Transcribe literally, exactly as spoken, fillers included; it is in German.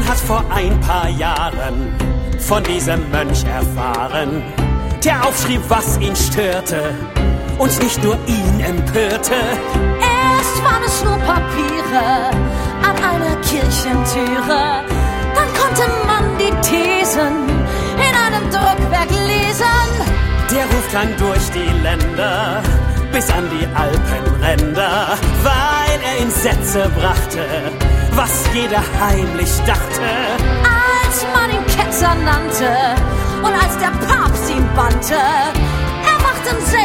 Man hat vor ein paar Jahren von diesem Mönch erfahren, der aufschrieb, was ihn störte und nicht nur ihn empörte. Erst waren es nur Papiere an einer Kirchentüre, dann konnte man die Thesen in einem Druckwerk lesen. Der Ruf klang durch die Länder bis an die Alpenränder, weil er in Sätze brachte, was jeder heimlich dachte. Als man ihn Ketzer nannte und als der Papst ihn bannte, erwachten